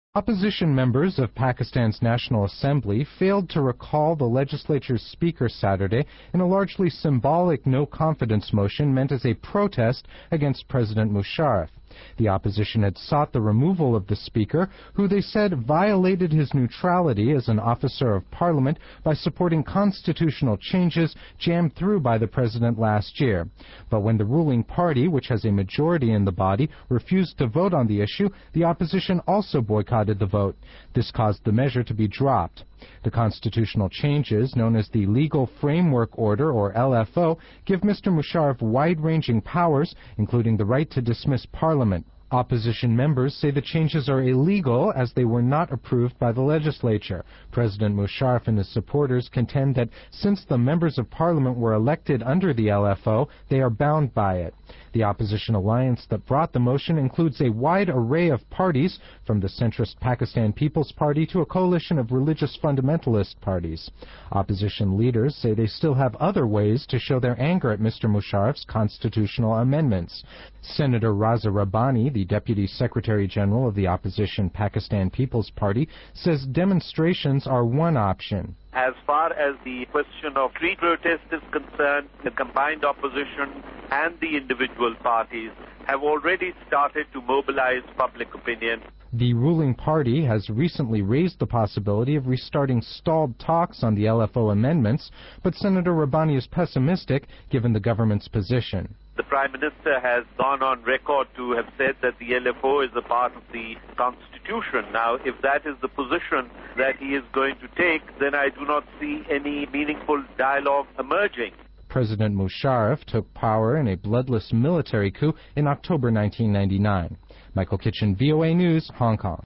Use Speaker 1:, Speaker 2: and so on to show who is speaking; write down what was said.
Speaker 1: Opposition members of Pakistan's National Assembly failed to recall the legislature's speaker Saturday in a largely symbolic no-confidence motion meant as a protest against President Musharraf. The opposition had sought the removal of the speaker, who they said violated his neutrality as an officer of parliament by supporting constitutional changes jammed through by the president last year. But when the ruling party, which has a majority in the body, refused to vote on the issue, the opposition also boycotted the vote. This caused the measure to be dropped. The constitutional changes, known as the Legal Framework Order, or LFO, give Mr. Musharraf wide-ranging powers, including the right to dismiss Parliament. Opposition members say the changes are illegal as they were not approved by the legislature. President Musharraf and his supporters contend that since the members of Parliament were elected under the LFO, they are bound by it. The opposition alliance that brought the motion includes a wide array of parties, from the centrist Pakistan People's Party to a coalition of religious fundamentalist parties. Opposition leaders say they still have other ways to show their anger at Mr. Musharraf's constitutional amendments. Senator Raza Rabbani, the Deputy Secretary General of the opposition Pakistan People's Party, says demonstrations are one option.
Speaker 2: As far as the question of street protest is concerned, the combined opposition and the individual parties have already started to mobilize public opinion.
Speaker 1: The ruling party has recently raised the possibility of restarting stalled talks on the LFO amendments, but Senator Rabbani is pessimistic given the government's position.
Speaker 2: The Prime Minister has gone on record to have said that the LFO is a part of the Constitution. Now, if that is the position that he is going to take, then I do not see any meaningful dialogue emerging.
Speaker 1: President Musharraf took power in a bloodless military coup in October 1999. Michael Kitchen, VOA News, Hong Kong.